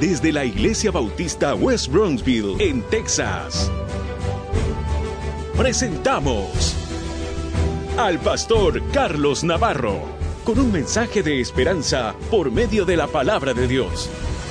desde la Iglesia Bautista West Bronxville, en Texas. Presentamos al pastor Carlos Navarro, con un mensaje de esperanza por medio de la palabra de Dios.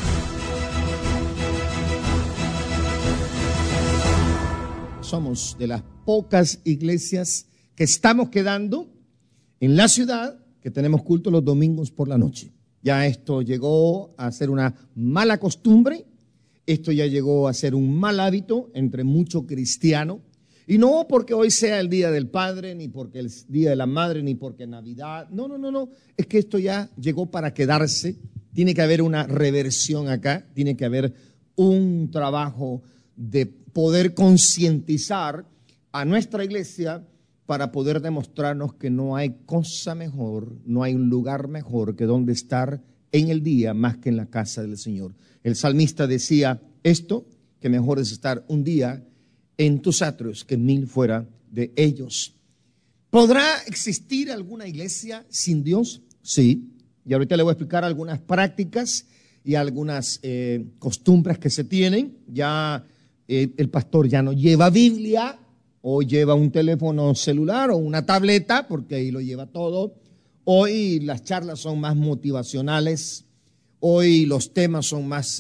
Somos de las pocas iglesias que estamos quedando en la ciudad que tenemos culto los domingos por la noche. Ya esto llegó a ser una mala costumbre, esto ya llegó a ser un mal hábito entre mucho cristiano. Y no porque hoy sea el Día del Padre, ni porque el Día de la Madre, ni porque Navidad. No. Es que esto ya llegó para quedarse. Tiene que haber una reversión acá. Tiene que haber un trabajo de poder concientizar a nuestra iglesia para poder demostrarnos que no hay cosa mejor, no hay un lugar mejor que donde estar en el día más que en la casa del Señor. El salmista decía esto, que mejor es estar un día en tus atrios que 1000 fuera de ellos. ¿Podrá existir alguna iglesia sin Dios? Sí. Y ahorita le voy a explicar algunas prácticas y algunas costumbres que se tienen. Ya el pastor ya no lleva Biblia o lleva un teléfono celular o una tableta, porque ahí lo lleva todo. Hoy las charlas son más motivacionales. Hoy los temas son más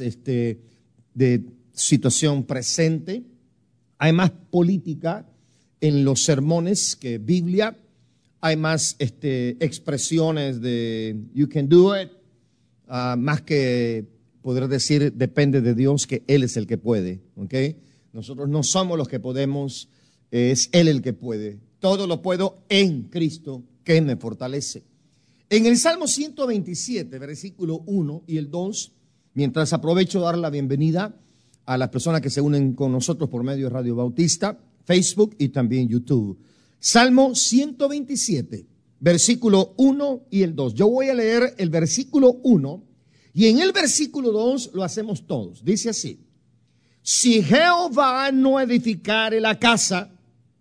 de situación presente. Hay más política en los sermones que Biblia. Hay más expresiones de you can do it, más que poder decir depende de Dios, que Él es el que puede. ¿Okay? Nosotros no somos los que podemos, es Él el que puede. Todo lo puedo en Cristo que me fortalece. En el Salmo 127, versículo 1 y el 2, mientras aprovecho de dar la bienvenida a las personas que se unen con nosotros por medio de Radio Bautista, Facebook y también YouTube. Salmo 127, versículo 1 y el 2. Yo voy a leer el versículo 1 y en el versículo 2 lo hacemos todos. Dice así: si Jehová no edificare la casa,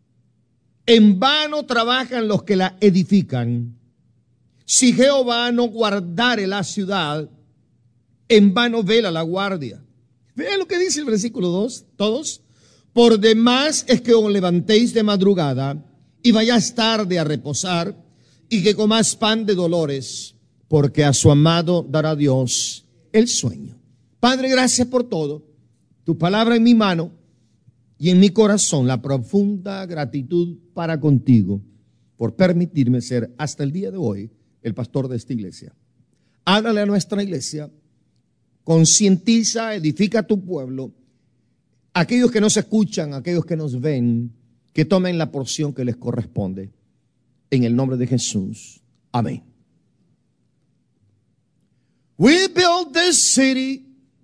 en vano trabajan los que la edifican. Si Jehová no guardare la ciudad, en vano vela la guardia. Vean lo que dice el versículo 2, todos. Por demás es que os levantéis de madrugada y vayáis tarde a reposar y que comáis pan de dolores, porque a su amado dará Dios el sueño. Padre, gracias por todo. Tu palabra en mi mano y en mi corazón, la profunda gratitud para contigo por permitirme ser hasta el día de hoy el pastor de esta iglesia. Háblale a nuestra iglesia. Concientiza, edifica a tu pueblo, aquellos que nos escuchan, aquellos que nos ven, que tomen la porción que les corresponde. En el nombre de Jesús. Amén. We built this city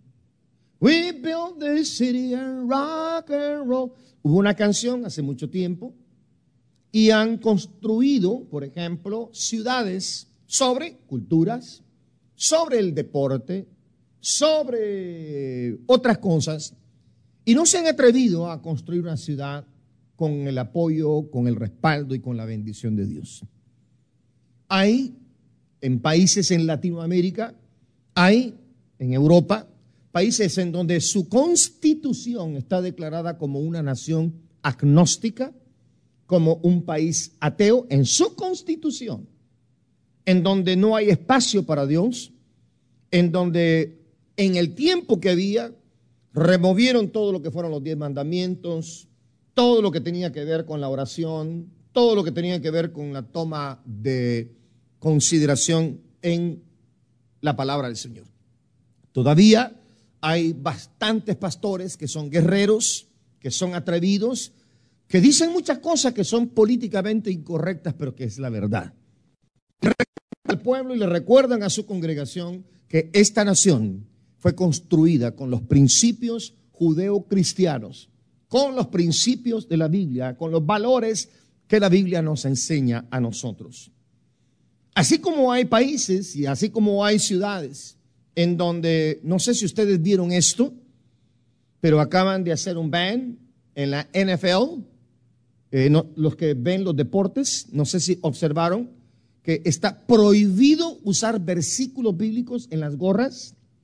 and rock and roll. Hubo una canción hace mucho tiempo y han construido, por ejemplo, ciudades sobre culturas, sobre el deporte, sobre otras cosas, y no se han atrevido a construir una ciudad con el apoyo, con el respaldo y con la bendición de Dios. Hay en países en Latinoamérica, hay en Europa, países en donde su constitución está declarada como una nación agnóstica, como un país ateo en su constitución, en donde no hay espacio para Dios, en donde en el tiempo que había, removieron todo lo que fueron los 10 mandamientos, todo lo que tenía que ver con la oración, todo lo que tenía que ver con la toma de consideración en la palabra del Señor. Todavía hay bastantes pastores que son guerreros, que son atrevidos, que dicen muchas cosas que son políticamente incorrectas, pero que es la verdad. Al pueblo y le recuerdan a su congregación que esta nación fue construida con los principios judeo-cristianos, con los principios de la Biblia, con los valores que la Biblia nos enseña a nosotros. Así como hay países y así como hay ciudades en donde, no sé si ustedes vieron esto, pero acaban de hacer un ban en la NFL, los que ven los deportes, no sé si observaron que está prohibido usar versículos bíblicos en las gorras.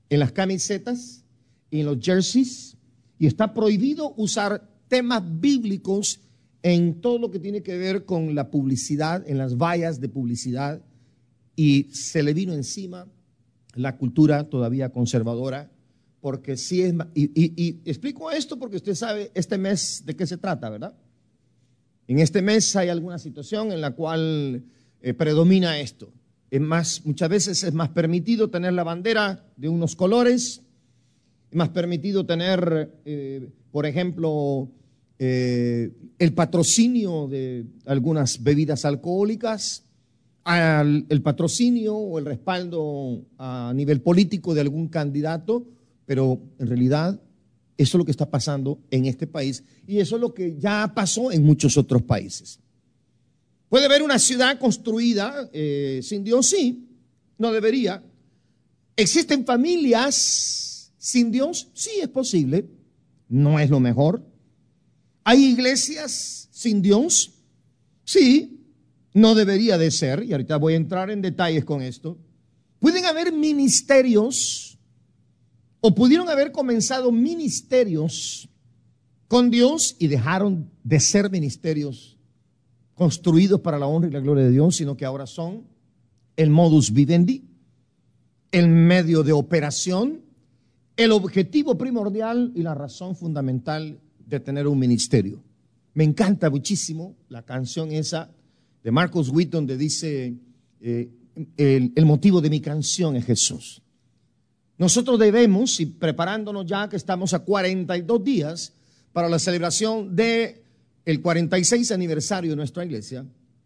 en las camisetas y en los jerseys, y está prohibido usar temas bíblicos en todo lo que tiene que ver con la publicidad, en las vallas de publicidad, y se le vino encima la cultura todavía conservadora, porque sí es, y explico esto porque usted sabe este mes de qué se trata, ¿verdad? En este mes hay alguna situación en la cual predomina esto. Es más, muchas veces es más permitido tener la bandera de unos colores, es más permitido tener, por ejemplo, el patrocinio de algunas bebidas alcohólicas, el patrocinio o el respaldo a nivel político de algún candidato, pero en realidad eso es lo que está pasando en este país y eso es lo que ya pasó en muchos otros países. ¿Puede haber una ciudad construida sin Dios? Sí, no debería. ¿Existen familias sin Dios? Sí, es posible. No es lo mejor. ¿Hay iglesias sin Dios? Sí, no debería de ser. Y ahorita voy a entrar en detalles con esto. ¿Pueden haber ministerios o pudieron haber comenzado ministerios con Dios y dejaron de ser ministerios construidos para la honra y la gloria de Dios, sino que ahora son el modus vivendi, el medio de operación, el objetivo primordial y la razón fundamental de tener un ministerio? Me encanta muchísimo la canción esa de Marcus Witt donde dice el motivo de mi canción es Jesús. Nosotros debemos, y preparándonos ya que estamos a 42 días para la celebración de el 46 aniversario de nuestra iglesia,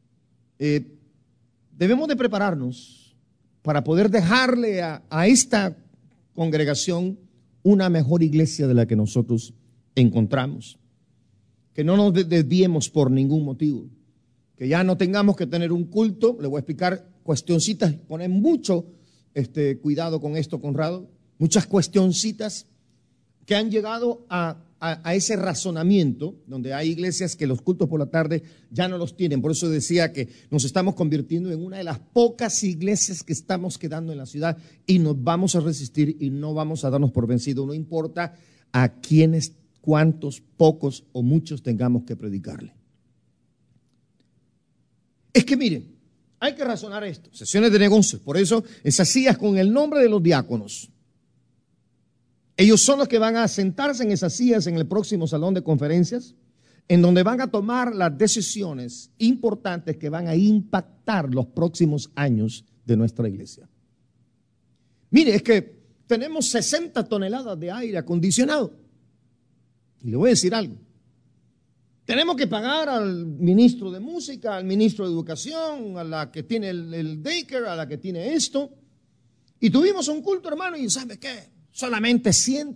debemos de prepararnos para poder dejarle a esta congregación una mejor iglesia de la que nosotros encontramos. Que no nos desviemos por ningún motivo, que ya no tengamos que tener un culto. Le voy a explicar cuestioncitas, poner mucho cuidado con esto, Conrado, muchas cuestioncitas que han llegado a ese razonamiento, donde hay iglesias que los cultos por la tarde ya no los tienen. Por eso decía que nos estamos convirtiendo en una de las pocas iglesias que estamos quedando en la ciudad y nos vamos a resistir y no vamos a darnos por vencidos, no importa a quiénes, cuántos, pocos o muchos tengamos que predicarle. Es que miren, hay que razonar esto, sesiones de negocios, por eso esas sillas con el nombre de los diáconos. Ellos son los que van a sentarse en esas sillas en el próximo salón de conferencias, en donde van a tomar las decisiones importantes que van a impactar los próximos años de nuestra iglesia. Mire, es que tenemos 60 toneladas de aire acondicionado. Y le voy a decir algo. Tenemos que pagar al ministro de música, al ministro de educación, a la que tiene el daycare, a la que tiene esto. Y tuvimos un culto, hermano, y ¿sabe qué? Solamente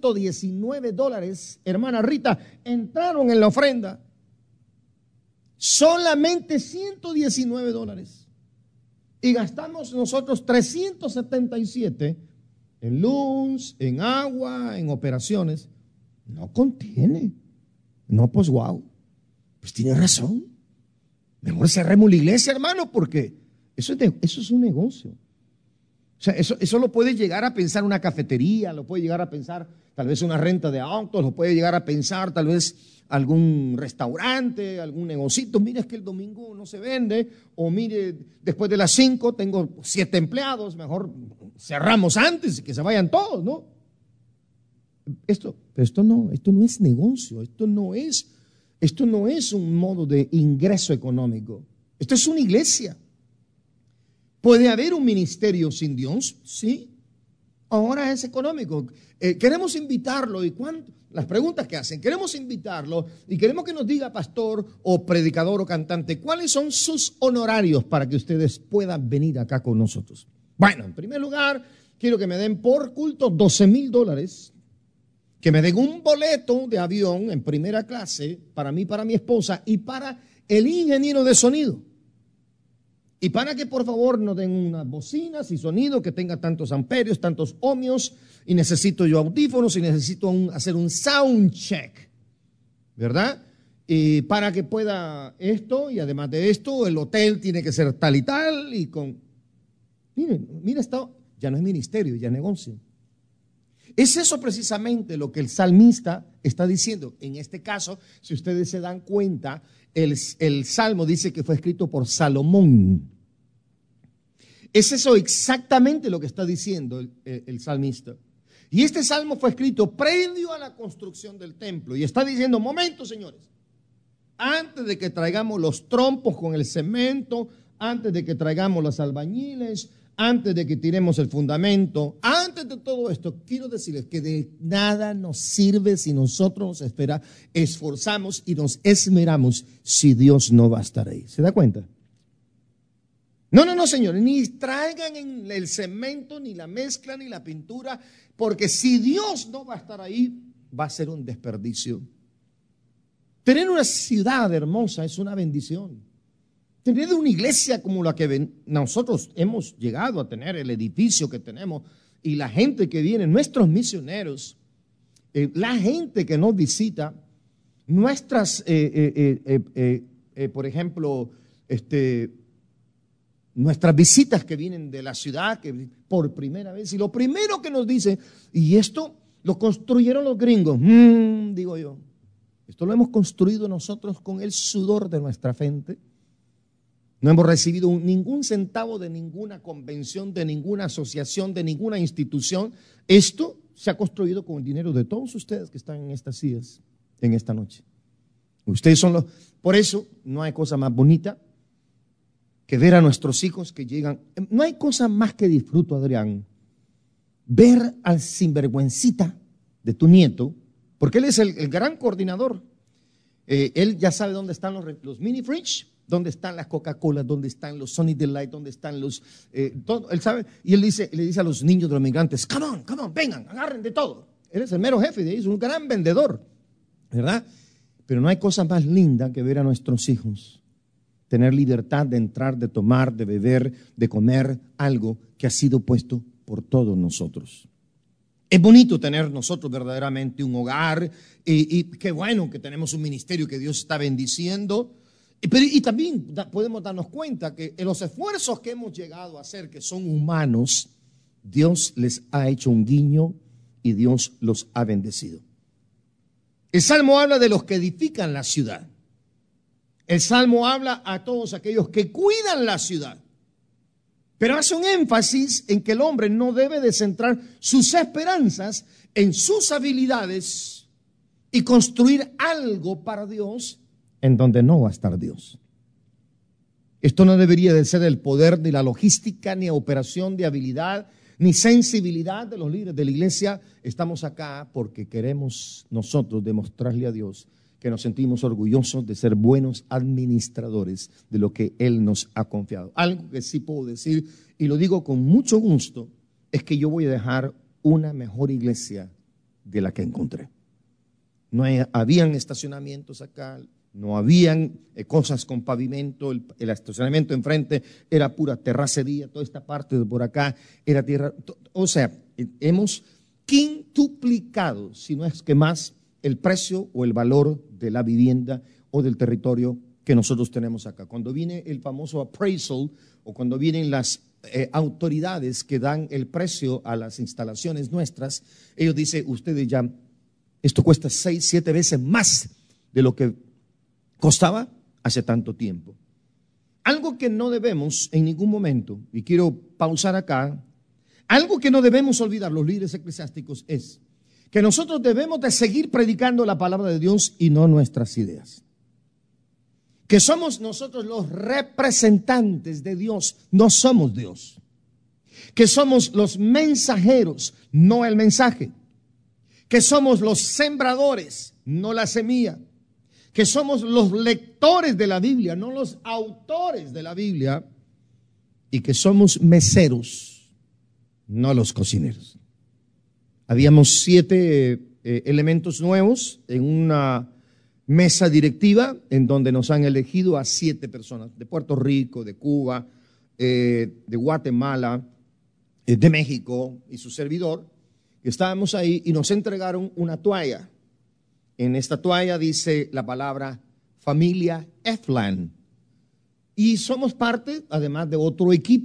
$119, hermana Rita, entraron en la ofrenda. Solamente $119. Y gastamos nosotros 377 en luz, en agua, en operaciones. No contiene. No, pues wow. Pues tiene razón. Mejor cerremos la iglesia, hermano, porque eso es un negocio. O sea, eso lo puede llegar a pensar una cafetería, lo puede llegar a pensar tal vez una renta de autos, lo puede llegar a pensar tal vez algún restaurante, algún negocito. Mire, es que el domingo no se vende, o mire, después de las 5 tengo 7 empleados, mejor cerramos antes y que se vayan todos, ¿no? Esto no es negocio, esto no es un modo de ingreso económico, esto es una iglesia. ¿Puede haber un ministerio sin Dios? Sí. Ahora es económico. Queremos invitarlo y las preguntas que hacen, queremos invitarlo y queremos que nos diga, pastor o predicador o cantante, ¿cuáles son sus honorarios para que ustedes puedan venir acá con nosotros? Bueno, en primer lugar, quiero que me den por culto $12,000, que me den un boleto de avión en primera clase para mí, para mi esposa y para el ingeniero de sonido. Y para que por favor nos den unas bocinas y sonido que tenga tantos amperios, tantos ohmios, y necesito yo audífonos y necesito hacer un sound check, ¿verdad? Y para que pueda esto, y además de esto, el hotel tiene que ser tal y tal, y con... Miren, esto ya no es ministerio, ya es negocio. Es eso precisamente lo que el salmista está diciendo. En este caso, si ustedes se dan cuenta, el salmo dice que fue escrito por Salomón. Es eso exactamente lo que está diciendo el salmista. Y este salmo fue escrito previo a la construcción del templo. Y está diciendo, momento, señores, antes de que traigamos los trompos con el cemento, antes de que traigamos los albañiles, antes de que tiremos el fundamento, antes de todo esto, quiero decirles que de nada nos sirve si nosotros nos esforzamos y nos esmeramos si Dios no va a estar ahí. ¿Se da cuenta? No, señores, ni traigan en el cemento, ni la mezcla, ni la pintura, porque si Dios no va a estar ahí, va a ser un desperdicio. Tener una ciudad hermosa es una bendición. Tener una iglesia como la que nosotros hemos llegado a tener, el edificio que tenemos y la gente que viene, nuestros misioneros, la gente que nos visita, nuestras, por ejemplo, nuestras visitas que vienen de la ciudad que por primera vez, y lo primero que nos dice, y esto lo construyeron los gringos, digo yo, esto lo hemos construido nosotros con el sudor de nuestra frente. No hemos recibido ningún centavo de ninguna convención, de ninguna asociación, de ninguna institución. Esto se ha construido con el dinero de todos ustedes que están en estas sillas en esta noche. Ustedes son los... Por eso no hay cosa más bonita que ver a nuestros hijos que llegan. No hay cosa más que disfruto, Adrián, ver al sinvergüencita de tu nieto, porque él es el gran coordinador. Él ya sabe dónde están los mini fridge, dónde están las Coca-Cola, dónde están los Sunny Delight, dónde están los... todo, él sabe, y él le dice a los niños de los migrantes, come on, vengan, agarren de todo. Él es el mero jefe de ellos, un gran vendedor, ¿verdad? Pero no hay cosa más linda que ver a nuestros hijos tener libertad de entrar, de tomar, de beber, de comer algo que ha sido puesto por todos nosotros. Es bonito tener nosotros verdaderamente un hogar y qué bueno que tenemos un ministerio que Dios está bendiciendo. Y también podemos darnos cuenta que en los esfuerzos que hemos llegado a hacer, que son humanos, Dios les ha hecho un guiño y Dios los ha bendecido. El Salmo habla de los que edifican la ciudad. El Salmo habla a todos aquellos que cuidan la ciudad. Pero hace un énfasis en que el hombre no debe de centrar sus esperanzas en sus habilidades y construir algo para Dios en donde no va a estar Dios. Esto no debería de ser el poder ni la logística, ni operación de habilidad, ni sensibilidad de los líderes de la iglesia. Estamos acá porque queremos nosotros demostrarle a Dios que nos sentimos orgullosos de ser buenos administradores de lo que Él nos ha confiado. Algo que sí puedo decir, y lo digo con mucho gusto, es que yo voy a dejar una mejor iglesia de la que encontré. No habían estacionamientos acá, no habían cosas con pavimento, el estacionamiento enfrente era pura terracería, toda esta parte de por acá era tierra. O sea, hemos quintuplicado, si no es que más, el precio o el valor de la vivienda o del territorio que nosotros tenemos acá. Cuando viene el famoso appraisal o cuando vienen las autoridades que dan el precio a las instalaciones nuestras, ellos dicen, ustedes ya, esto cuesta 6, 7 veces más de lo que costaba hace tanto tiempo. Algo que no debemos en ningún momento, y quiero pausar acá, algo que no debemos olvidar los líderes eclesiásticos es que nosotros debemos de seguir predicando la palabra de Dios y no nuestras ideas. Que somos nosotros los representantes de Dios, no somos Dios. Que somos los mensajeros, no el mensaje. Que somos los sembradores, no la semilla. Que somos los lectores de la Biblia, no los autores de la Biblia. Y que somos meseros, no los cocineros. Habíamos 7 elementos nuevos en una mesa directiva en donde nos han elegido a 7 personas de Puerto Rico, de Cuba, de Guatemala, de México y su servidor. Estábamos ahí y nos entregaron una toalla. En esta toalla dice la palabra familia Eflan. Y somos parte, además de otro equipo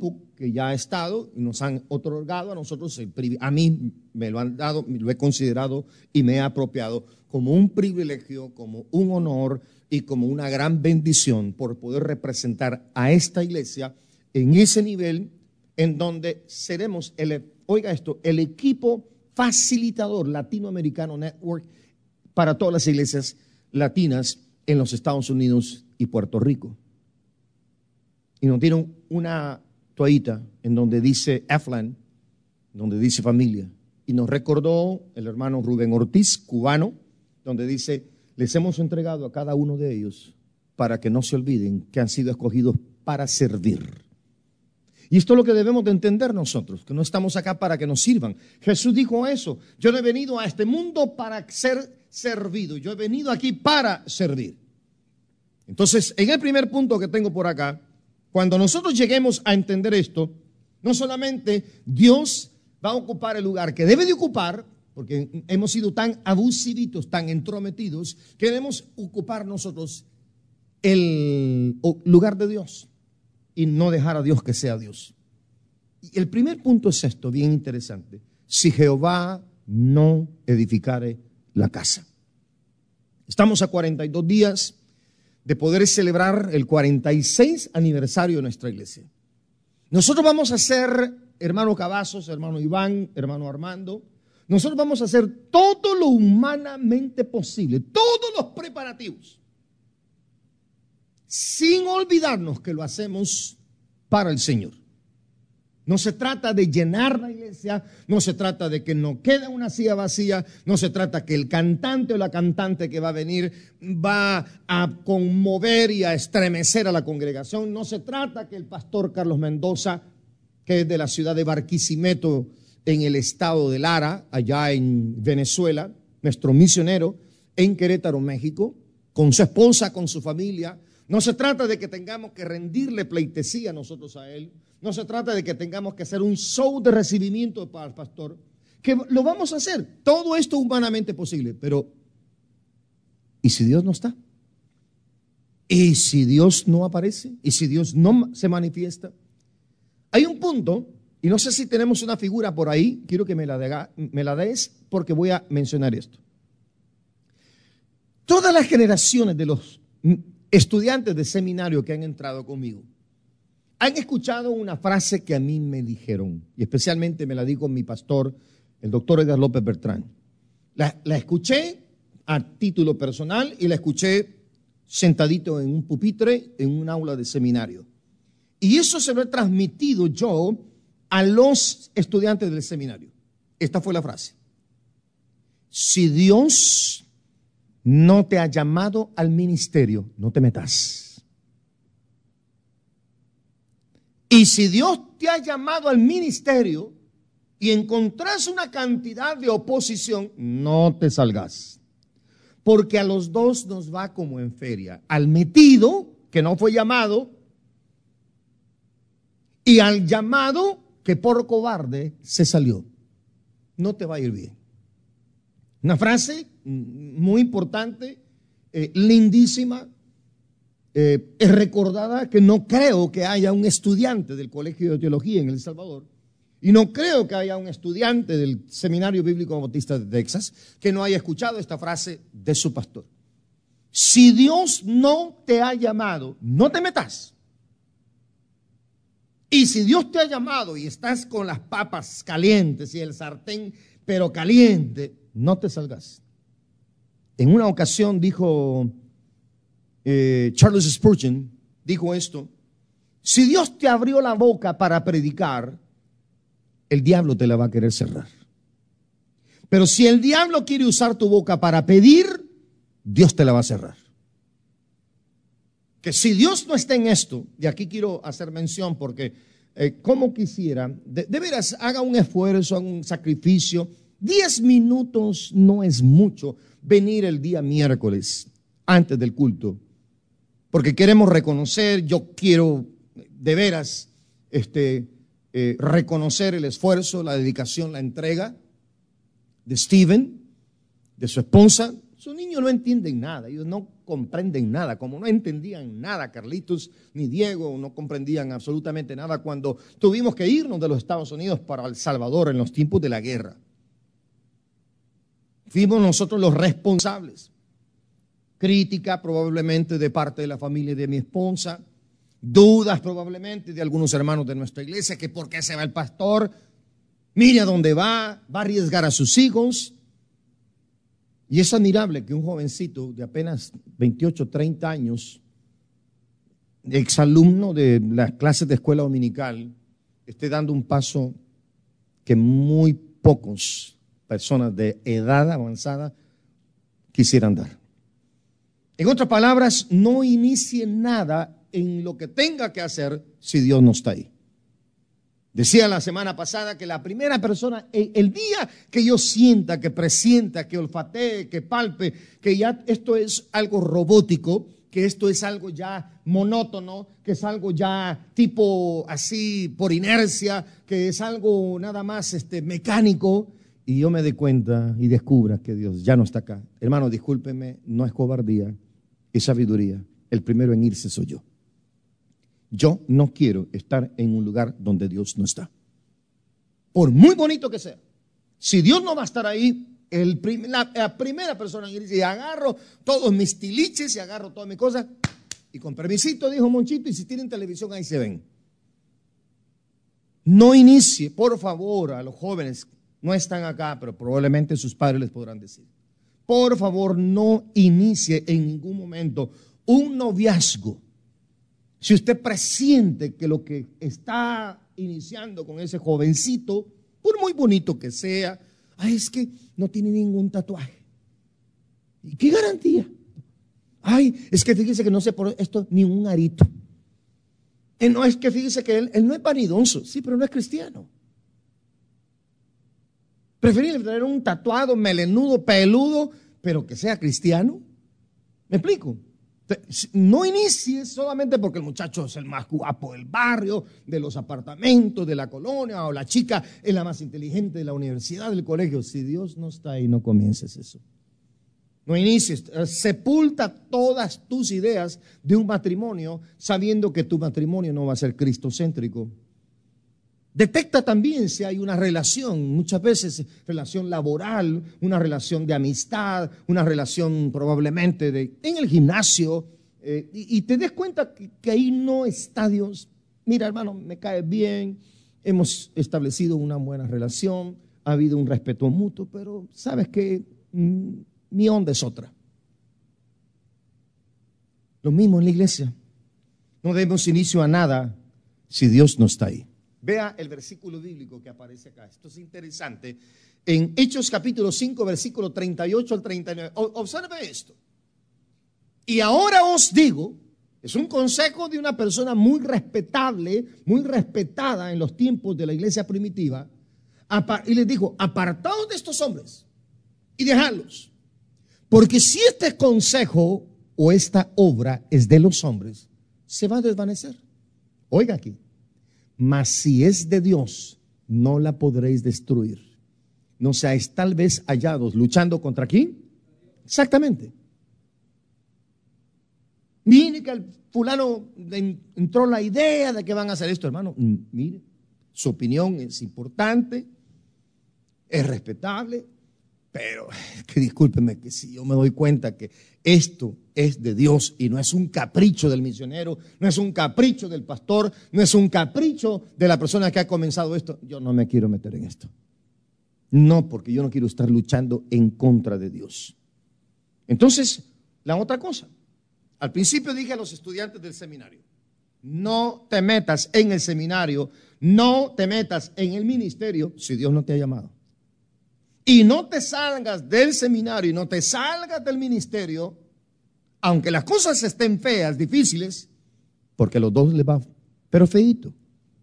que ya ha estado y nos han otorgado a nosotros, a mí me lo han dado, lo he considerado y me he apropiado como un privilegio, como un honor y como una gran bendición por poder representar a esta iglesia en ese nivel en donde seremos, oiga esto, el equipo facilitador Latinoamericano Network para todas las iglesias latinas en los Estados Unidos y Puerto Rico. Y nos dieron una toallita en donde dice Aflan, donde dice familia. Y nos recordó el hermano Rubén Ortiz, cubano, donde dice, les hemos entregado a cada uno de ellos para que no se olviden que han sido escogidos para servir. Y esto es lo que debemos de entender nosotros, que no estamos acá para que nos sirvan. Jesús dijo eso, yo no he venido a este mundo para ser servido, yo he venido aquí para servir. Entonces, en el primer punto que tengo por acá, cuando nosotros lleguemos a entender esto, no solamente Dios va a ocupar el lugar que debe de ocupar, porque hemos sido tan abusivitos, tan entrometidos, que debemos ocupar nosotros el lugar de Dios y no dejar a Dios que sea Dios. Y el primer punto es esto, bien interesante. Si Jehová no edificare la casa. Estamos a 42 días de poder celebrar el 46 aniversario de nuestra iglesia. Nosotros vamos a hacer, hermano Cavazos, hermano Iván, hermano Armando, nosotros vamos a hacer todo lo humanamente posible, todos los preparativos, sin olvidarnos que lo hacemos para el Señor. No se trata de llenar la iglesia, no se trata de que no quede una silla vacía, no se trata que el cantante o la cantante que va a venir va a conmover y a estremecer a la congregación, no se trata que el pastor Carlos Mendoza, que es de la ciudad de Barquisimeto en el estado de Lara, allá en Venezuela, nuestro misionero en Querétaro, México, con su esposa, con su familia. No se trata de que tengamos que rendirle pleitesía nosotros a él. No se trata de que tengamos que hacer un show de recibimiento para el pastor, que lo vamos a hacer. Todo esto humanamente posible, pero ¿y si Dios no está? ¿Y si Dios no aparece? ¿Y si Dios no se manifiesta? Hay un punto, y no sé si tenemos una figura por ahí, quiero que me la des porque voy a mencionar esto. Todas las generaciones de los estudiantes de seminario que han entrado conmigo han escuchado una frase que a mí me dijeron, y especialmente me la dijo mi pastor, el doctor Edgar López Bertrán. La escuché a título personal y la escuché sentadito en un pupitre en un aula de seminario. Y eso se lo he transmitido yo a los estudiantes del seminario. Esta fue la frase. Si Dios no te ha llamado al ministerio, no te metas. Y si Dios te ha llamado al ministerio y encontrás una cantidad de oposición, no te salgas. Porque a los dos nos va como en feria. Al metido, que no fue llamado, y al llamado, que por cobarde se salió. No te va a ir bien. Una frase muy importante, lindísima, es recordada, que no creo que haya un estudiante del Colegio de Teología en El Salvador, y no creo que haya un estudiante del Seminario Bíblico Bautista de Texas que no haya escuchado esta frase de su pastor. Si Dios no te ha llamado, no te metas. Y si Dios te ha llamado y estás con las papas calientes y el sartén pero caliente, no te salgas. En una ocasión dijo Charles Spurgeon, dijo esto: si Dios te abrió la boca para predicar, el diablo te la va a querer cerrar. Pero si el diablo quiere usar tu boca para pedir, Dios te la va a cerrar. Que si Dios no está en esto, y aquí quiero hacer mención porque como quisiera, de veras, haga un esfuerzo, haga un sacrificio. 10 minutos no es mucho venir el día miércoles antes del culto, porque queremos reconocer, yo quiero de veras reconocer el esfuerzo, la dedicación, la entrega de Steven, de su esposa. Sus niños no entienden nada, ellos no comprenden nada, como no entendían nada, Carlitos ni Diego no comprendían absolutamente nada cuando tuvimos que irnos de los Estados Unidos para El Salvador en los tiempos de la guerra. Fuimos nosotros los responsables. Crítica probablemente de parte de la familia de mi esposa, dudas probablemente de algunos hermanos de nuestra iglesia, que por qué se va el pastor, mire a dónde va a arriesgar a sus hijos. Y es admirable que un jovencito de apenas 28, 30 años, exalumno de las clases de escuela dominical, esté dando un paso que muy pocos personas de edad avanzada quisieran dar. En otras palabras, no inicie nada en lo que tenga que hacer si Dios no está ahí. Decía la semana pasada que la primera persona, el día que yo sienta, que presienta, que olfatee, que palpe, que ya esto es algo robótico, que esto es algo ya monótono, que es algo ya tipo así por inercia, que es algo nada más mecánico, y yo me dé cuenta y descubra que Dios ya no está acá. Hermano, discúlpeme, no es cobardía, es sabiduría. El primero en irse soy yo. Yo no quiero estar en un lugar donde Dios no está. Por muy bonito que sea. Si Dios no va a estar ahí, la primera persona en irse, y agarro todos mis tiliches y agarro todas mis cosas, y con permisito, dijo Monchito, y si tienen televisión ahí se ven. No inicie, por favor, a los jóvenes, no están acá, pero probablemente sus padres les podrán decir. Por favor, no inicie en ningún momento un noviazgo. Si usted presiente que lo que está iniciando con ese jovencito, por muy bonito que sea, es que no tiene ningún tatuaje. ¿Y qué garantía? Es que fíjese que no se pone esto ni un arito. No, es que fíjese que él no es vanidoso, sí, pero no es cristiano. Preferible tener un tatuado, melenudo, peludo, pero que sea cristiano. ¿Me explico? No inicies solamente porque el muchacho es el más guapo del barrio, de los apartamentos, de la colonia, o la chica es la más inteligente de la universidad, del colegio. Si Dios no está ahí, no comiences eso. No inicies, sepulta todas tus ideas de un matrimonio sabiendo que tu matrimonio no va a ser cristocéntrico. Detecta también si hay una relación, muchas veces relación laboral, una relación de amistad, una relación probablemente en el gimnasio, y te des cuenta que ahí no está Dios. Mira, hermano, me cae bien, hemos establecido una buena relación, ha habido un respeto mutuo, pero sabes que mi onda es otra. Lo mismo en la iglesia. No demos inicio a nada si Dios no está ahí. Vea el versículo bíblico que aparece acá. Esto es interesante. En Hechos capítulo 5, versículo 38 al 39. Observe esto. Y ahora os digo, es un consejo de una persona muy respetable, muy respetada en los tiempos de la iglesia primitiva. Y les dijo, apartaos de estos hombres y dejadlos. Porque si este consejo o esta obra es de los hombres, se va a desvanecer. Oiga aquí. Mas si es de Dios, no la podréis destruir. No seáis tal vez hallados luchando contra quién. Exactamente. Mire que al fulano le entró la idea de que van a hacer esto, hermano. Mire, su opinión es importante, es respetable, pero que discúlpeme que si yo me doy cuenta que esto es de Dios y no es un capricho del misionero, no es un capricho del pastor, no es un capricho de la persona que ha comenzado esto, yo no me quiero meter en esto. No, porque yo no quiero estar luchando en contra de Dios. Entonces, la otra cosa, al principio dije a los estudiantes del seminario, no te metas en el seminario, no te metas en el ministerio si Dios no te ha llamado. Y no te salgas del seminario y no te salgas del ministerio, aunque las cosas estén feas, difíciles, porque a los dos les va, pero feíto.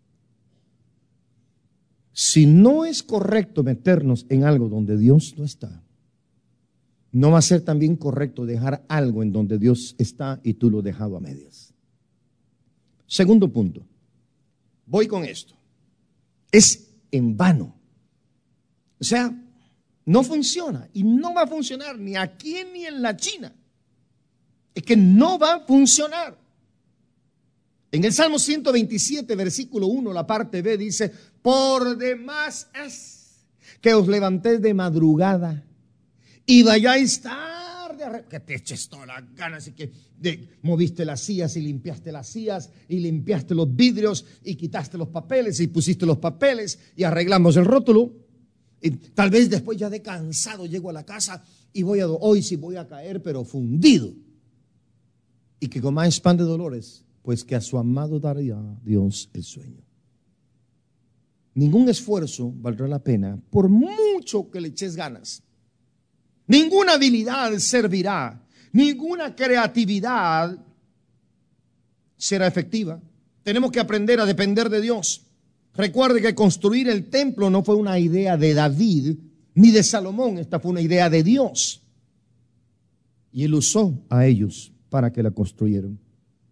Si no es correcto meternos en algo donde Dios no está, no va a ser también correcto dejar algo en donde Dios está y tú lo has dejado a medias. Segundo punto, voy con esto, es en vano. O sea, no funciona y no va a funcionar ni aquí ni en la China. es que no va a funcionar. En el Salmo 127, versículo 1, la parte B dice: por demás es que os levantéis de madrugada y vayáis tarde, que te eches todas las ganas y que moviste las sillas y limpiaste las sillas y limpiaste los vidrios y quitaste los papeles y pusiste los papeles y arreglamos el rótulo. Y tal vez después ya de cansado llego a la casa y hoy sí voy a caer, pero fundido. Y que comáis pan de dolores, pues que a su amado daría Dios el sueño. Ningún esfuerzo valdrá la pena, por mucho que le eches ganas. Ninguna habilidad servirá, ninguna creatividad será efectiva. Tenemos que aprender a depender de Dios. Recuerde que construir el templo no fue una idea de David ni de Salomón, esta fue una idea de Dios. Y Él usó a ellos para que la construyeran.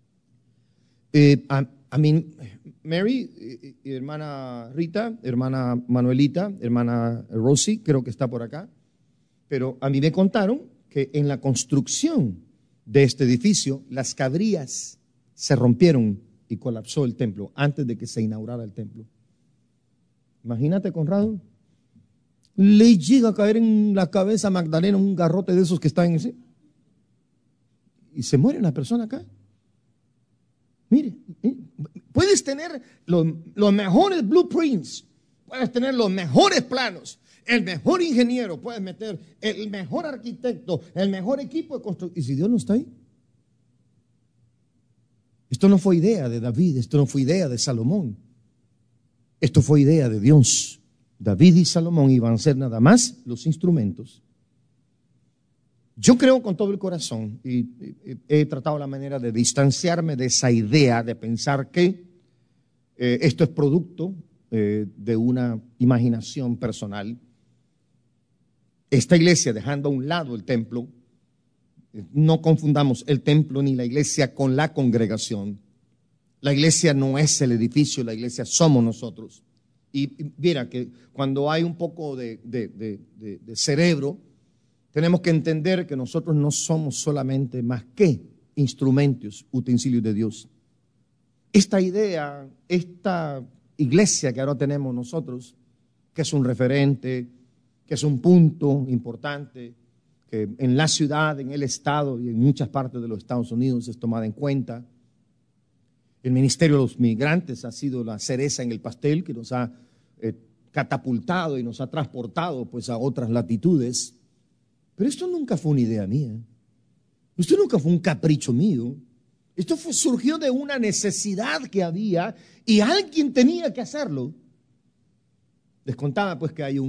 Mary, hermana Rita, hermana Manuelita, hermana Rosy, creo que está por acá, pero a mí me contaron que en la construcción de este edificio las cabrillas se rompieron y colapsó el templo antes de que se inaugurara el templo. Imagínate, Conrado, le llega a caer en la cabeza a Magdalena un garrote de esos que están en ese y se muere una persona acá. Mire, puedes tener los mejores blueprints, puedes tener los mejores planos, el mejor ingeniero, puedes meter el mejor arquitecto, el mejor equipo de construcción. ¿Y si Dios no está ahí? Esto no fue idea de David, esto no fue idea de Salomón. Esto fue idea de Dios. David y Salomón iban a ser nada más los instrumentos. Yo creo con todo el corazón y he tratado la manera de distanciarme de esa idea de pensar que esto es producto de una imaginación personal. Esta iglesia, dejando a un lado el templo, no confundamos el templo ni la iglesia con la congregación. La iglesia no es el edificio, la iglesia somos nosotros. Y mira que cuando hay un poco de cerebro, tenemos que entender que nosotros no somos solamente más que instrumentos, utensilios de Dios. Esta idea, esta iglesia que ahora tenemos nosotros, que es un referente, que es un punto importante, que en la ciudad, en el estado y en muchas partes de los Estados Unidos es tomada en cuenta. El ministerio de los migrantes ha sido la cereza en el pastel que nos ha catapultado y nos ha transportado pues a otras latitudes. Pero esto nunca fue una idea mía. Esto nunca fue un capricho mío. Esto surgió de una necesidad que había y alguien tenía que hacerlo. Les contaba pues que hay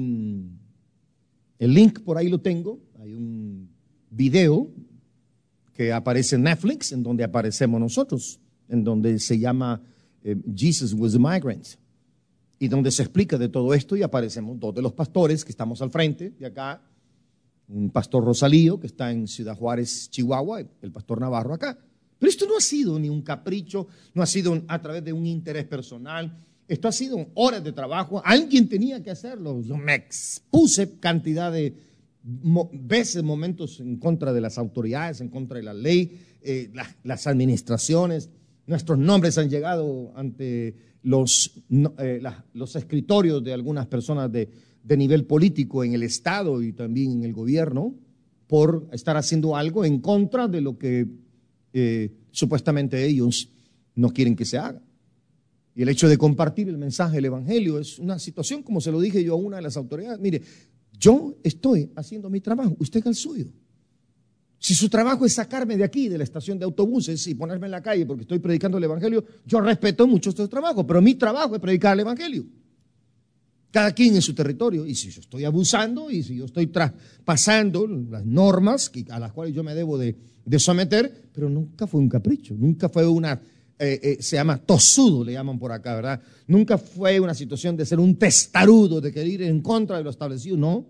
el link por ahí lo tengo, hay un video que aparece en Netflix en donde aparecemos nosotros, en donde se llama Jesus was a Migrant y donde se explica de todo esto y aparecemos dos de los pastores que estamos al frente de acá. Un pastor Rosalío que está en Ciudad Juárez, Chihuahua, el pastor Navarro acá. Pero esto no ha sido ni un capricho, no ha sido a través de un interés personal, esto ha sido horas de trabajo, alguien tenía que hacerlo. Yo me expuse cantidad de veces, momentos en contra de las autoridades, en contra de la ley, las administraciones, nuestros nombres han llegado ante los escritorios de algunas personas de nivel político en el Estado y también en el gobierno por estar haciendo algo en contra de lo que supuestamente ellos no quieren que se haga. Y el hecho de compartir el mensaje del Evangelio es una situación, como se lo dije yo a una de las autoridades, mire, yo estoy haciendo mi trabajo, usted haga el suyo. Si su trabajo es sacarme de aquí, de la estación de autobuses y ponerme en la calle porque estoy predicando el Evangelio, yo respeto mucho este trabajo, pero mi trabajo es predicar el Evangelio. Cada quien en su territorio, y si yo estoy abusando y si yo estoy traspasando las normas a las cuales yo me debo de someter, pero nunca fue un capricho, nunca fue se llama tosudo, le llaman por acá, ¿verdad? Nunca fue una situación de ser un testarudo, de querer ir en contra de lo establecido, no.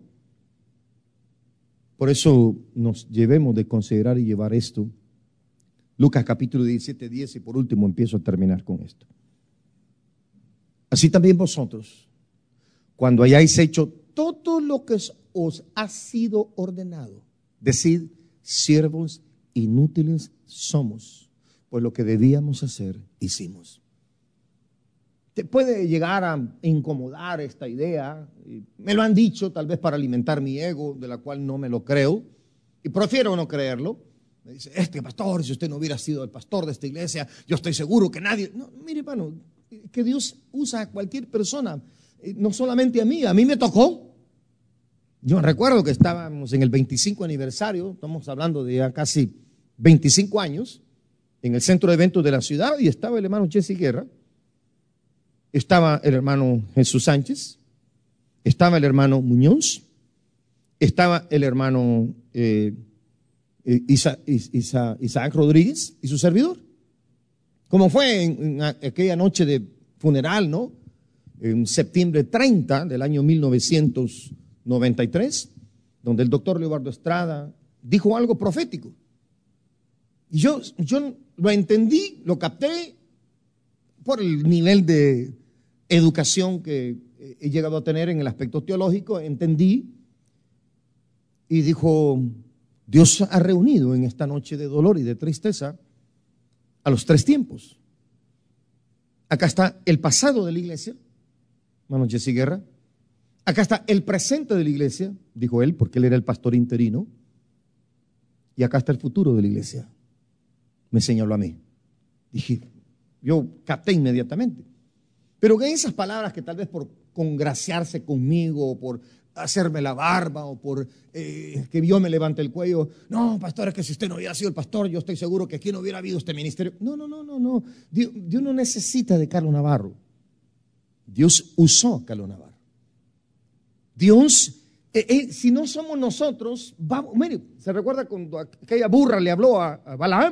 Por eso nos debemos de considerar y llevar esto. Lucas capítulo 17, 10, y por último empiezo a terminar con esto. Así también vosotros, cuando hayáis hecho todo lo que os ha sido ordenado, decid, siervos inútiles somos, pues lo que debíamos hacer, hicimos. Te puede llegar a incomodar esta idea. Me lo han dicho tal vez para alimentar mi ego, de la cual no me lo creo, y prefiero no creerlo. Me dice, pastor, si usted no hubiera sido el pastor de esta iglesia, yo estoy seguro que nadie... No, mire, hermano, que Dios usa a cualquier persona, no solamente a mí me tocó. Yo recuerdo que estábamos en el 25 aniversario, estamos hablando de ya casi 25 años, en el centro de eventos de la ciudad, y estaba el hermano Jesse Guerra, estaba el hermano Jesús Sánchez, estaba el hermano Muñoz, estaba el hermano Isaac Rodríguez y su servidor. Como fue en aquella noche de funeral, ¿no? En septiembre 30 del año 1993, donde el doctor Leobardo Estrada dijo algo profético. Y yo lo entendí, lo capté por el nivel de educación que he llegado a tener en el aspecto teológico, entendí y dijo, Dios ha reunido en esta noche de dolor y de tristeza a los tres tiempos. Acá está el pasado de la iglesia, hermano Jesse Guerra. Acá está el presente de la iglesia, dijo él, porque él era el pastor interino. Y acá está el futuro de la iglesia. Me señaló a mí. Dije, yo capté inmediatamente. Pero que esas palabras que tal vez por congraciarse conmigo, o por hacerme la barba, o por que yo me levante el cuello, no, pastor, es que si usted no hubiera sido el pastor, yo estoy seguro que aquí no hubiera habido este ministerio. No. Dios no necesita de Carlos Navarro. Dios usó a Carlos Navarro. Dios, si no somos nosotros, vamos, mire, ¿se recuerda cuando aquella burra le habló a Balaam?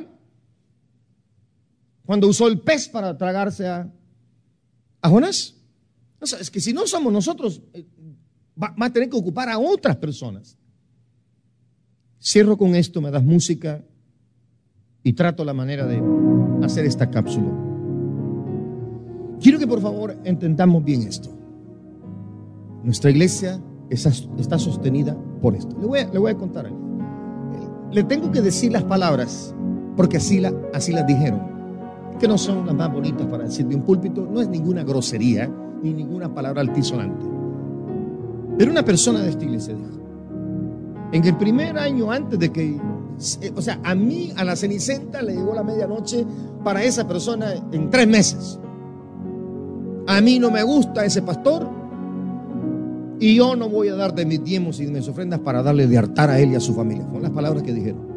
Cuando usó el pez para tragarse a Jonás. O sea, es que si no somos nosotros, va a tener que ocupar a otras personas. Cierro con esto, me das música y trato la manera de hacer esta cápsula. Quiero que por favor entendamos bien esto. Nuestra iglesia está sostenida por esto. Le voy a contar algo. Le tengo que decir las palabras porque así las dijeron, que no son las más bonitas para decir de un púlpito, no es ninguna grosería ni ninguna palabra altisonante. Pero una persona de esta iglesia dijo, en el primer año antes de que, o sea, a mí, a la Cenicienta le llegó la medianoche para esa persona en 3 meses. A mí no me gusta ese pastor y yo no voy a dar de mis diezmos y de mis ofrendas para darle de hartar a él y a su familia. Fueron las palabras que dijeron.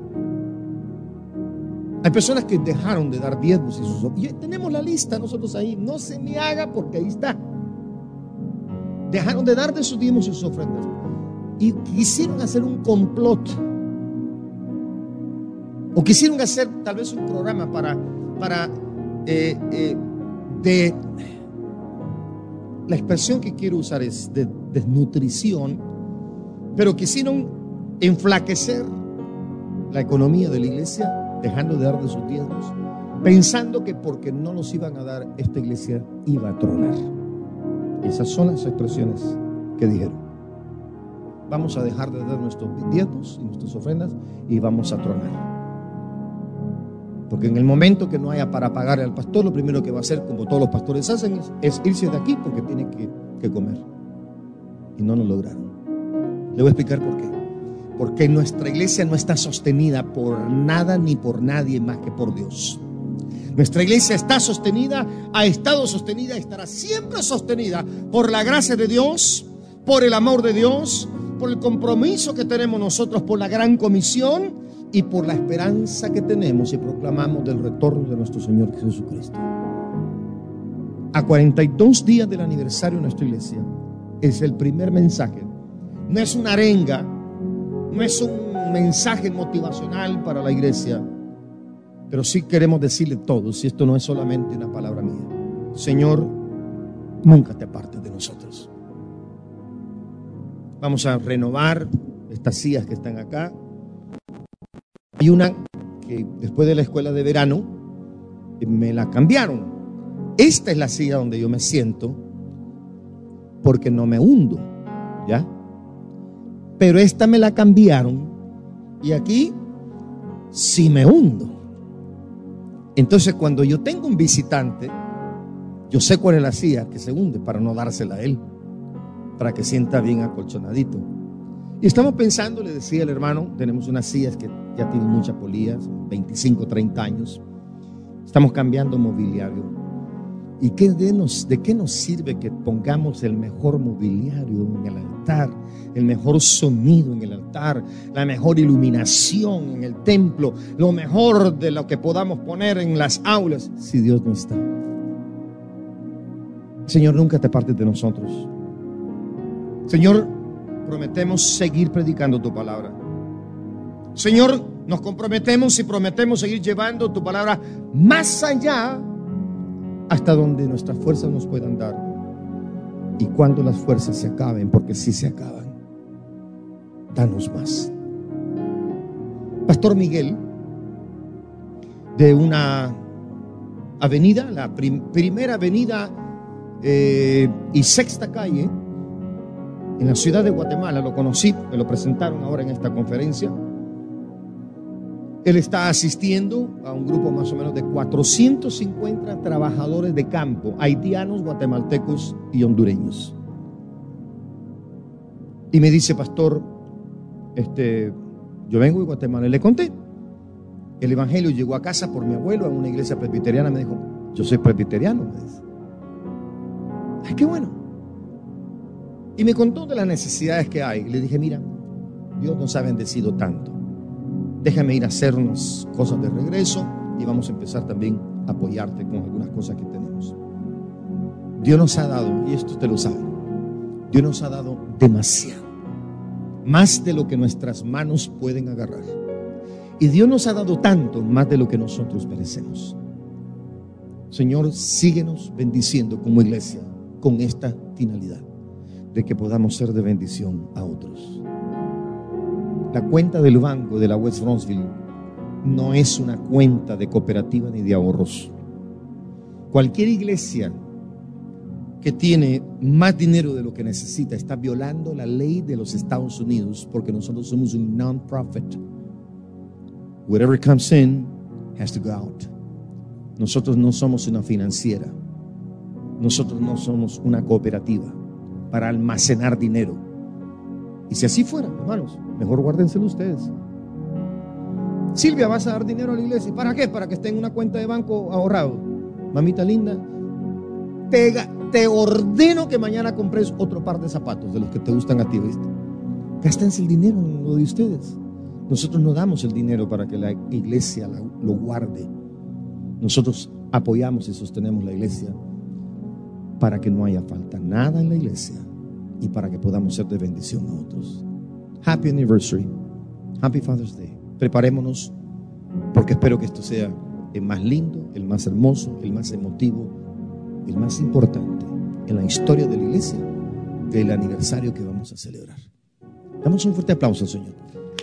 Hay personas que dejaron de dar diezmos y sus ofrendas. Y tenemos la lista nosotros ahí. No se me haga porque ahí está. Dejaron de dar de sus diezmos y sus ofrendas. Y quisieron hacer un complot. O quisieron hacer tal vez un programa de la expresión que quiero usar es de desnutrición, pero quisieron enflaquecer la economía de la iglesia, dejando de dar de sus diezmos, pensando que porque no los iban a dar, esta iglesia iba a tronar. Esas son las expresiones que dijeron. Vamos a dejar de dar nuestros diezmos y nuestras ofrendas y vamos a tronar. Porque en el momento que no haya para pagarle al pastor, lo primero que va a hacer, como todos los pastores hacen, es irse de aquí porque tiene que comer. Y no lo lograron. Le voy a explicar por qué. Porque nuestra iglesia no está sostenida por nada ni por nadie más que por Dios. Nuestra iglesia está sostenida, ha estado sostenida, estará siempre sostenida por la gracia de Dios, por el amor de Dios, por el compromiso que tenemos nosotros, por la gran comisión y por la esperanza que tenemos y proclamamos del retorno de nuestro Señor Jesucristo. A 42 días del aniversario de nuestra iglesia, es el primer mensaje. No es una arenga, no es un mensaje motivacional para la iglesia, pero sí queremos decirle todos, y esto no es solamente una palabra mía: Señor, nunca te apartes de nosotros. Vamos a renovar estas sillas que están acá. Hay una que después de la escuela de verano me la cambiaron. Esta es la silla donde yo me siento porque no me hundo, ¿ya? Pero esta me la cambiaron y aquí si me hundo. Entonces, cuando yo tengo un visitante, yo sé cuál es la silla que se hunde para no dársela a él, para que sienta bien acolchonadito. Y estamos pensando, le decía el hermano, tenemos unas sillas que ya tienen mucha polilla, 25, 30 años. Estamos cambiando mobiliario. ¿Y de qué nos sirve que pongamos el mejor mobiliario en el altar, el mejor sonido en el altar, la mejor iluminación en el templo, lo mejor de lo que podamos poner en las aulas, si Dios no está? Señor, nunca te apartes de nosotros. Señor, prometemos seguir predicando tu palabra. Señor, nos comprometemos y prometemos seguir llevando tu palabra más allá, hasta donde nuestras fuerzas nos puedan dar. Y cuando las fuerzas se acaben, porque si se acaban, danos más. Pastor Miguel, de una avenida, la primera avenida y sexta calle en la ciudad de Guatemala, lo conocí, me lo presentaron ahora en esta conferencia. Él está asistiendo a un grupo más o menos de 450 trabajadores de campo, haitianos, guatemaltecos y hondureños. Y me dice, pastor, yo vengo de Guatemala. Y le conté. El evangelio llegó a casa por mi abuelo, a una iglesia presbiteriana. Me dijo, yo soy presbiteriano. Me dice. Ay, qué bueno. Y me contó de las necesidades que hay. Y le dije, mira, Dios nos ha bendecido tanto. Déjame ir a hacer unas cosas de regreso y vamos a empezar también a apoyarte con algunas cosas que tenemos. Dios nos ha dado, y esto te lo saben, Dios nos ha dado demasiado, más de lo que nuestras manos pueden agarrar. Y Dios nos ha dado tanto, más de lo que nosotros merecemos. Señor, síguenos bendiciendo como iglesia con esta finalidad de que podamos ser de bendición a otros. La cuenta del banco de la West Bronxville no es una cuenta de cooperativa ni de ahorros. Cualquier iglesia que tiene más dinero de lo que necesita está violando la ley de los Estados Unidos, porque nosotros somos un non-profit. Whatever comes in has to go out. Nosotros no somos una financiera. Nosotros no somos una cooperativa para almacenar dinero. Y si así fuera, hermanos, mejor guárdenselo ustedes. Silvia, ¿vas a dar dinero a la iglesia? ¿Para qué? Para que esté en una cuenta de banco ahorrado. Mamita linda, te ordeno que mañana compres otro par de zapatos de los que te gustan a ti, ¿viste? Gástense el dinero en lo de ustedes. Nosotros no damos el dinero para que la iglesia lo guarde. Nosotros apoyamos y sostenemos la iglesia para que no haya falta nada en la iglesia y para que podamos ser de bendición a otros. Happy anniversary. Happy Father's Day. Preparémonos, porque espero que esto sea el más lindo, el más hermoso, el más emotivo, el más importante en la historia de la iglesia del aniversario que vamos a celebrar. Damos un fuerte aplauso al Señor.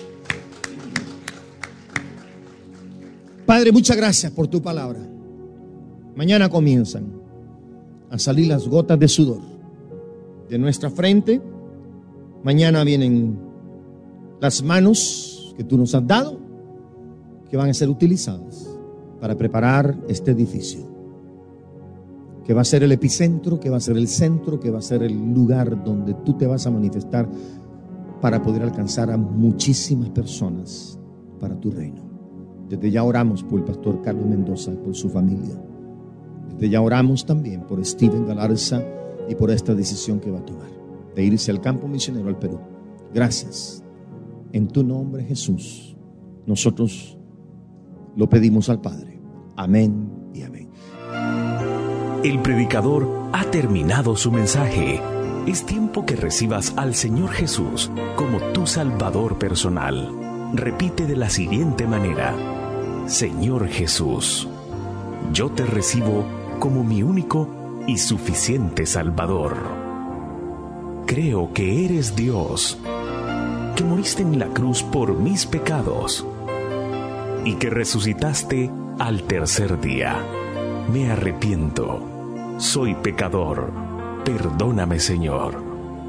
Padre, muchas gracias por tu palabra. Mañana comienzan a salir las gotas de sudor de nuestra frente. Mañana vienen las manos que tú nos has dado, que van a ser utilizadas para preparar este edificio, que va a ser el epicentro, que va a ser el centro, que va a ser el lugar donde tú te vas a manifestar para poder alcanzar a muchísimas personas para tu reino. Desde ya oramos por el pastor Carlos Mendoza, por su familia. Desde ya oramos también por Steven Galarza y por esta decisión que va a tomar de irse al campo misionero al Perú. Gracias. En tu nombre, Jesús, nosotros lo pedimos al Padre. Amén y amén. El predicador ha terminado su mensaje. Es tiempo que recibas al Señor Jesús como tu Salvador personal. Repite de la siguiente manera: Señor Jesús, yo te recibo como mi único y suficiente Salvador. Creo que eres Dios, que moriste en la cruz por mis pecados y que resucitaste al tercer día. Me arrepiento, soy pecador, perdóname, Señor.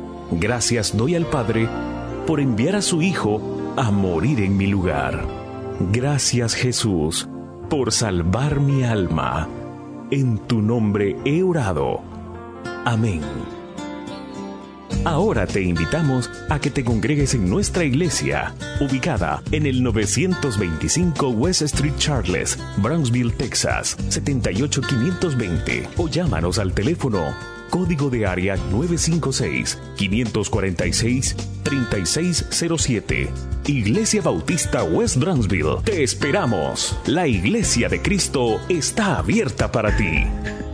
Gracias doy al Padre por enviar a su Hijo a morir en mi lugar. Gracias, Jesús, por salvar mi alma. En tu nombre he orado. Amén. Ahora te invitamos a que te congregues en nuestra iglesia, ubicada en el 925 West Street Charles, Brownsville, Texas, 78520, o llámanos al teléfono código de área 956-546-3607. Iglesia Bautista West Brownsville. Te esperamos. La Iglesia de Cristo está abierta para ti.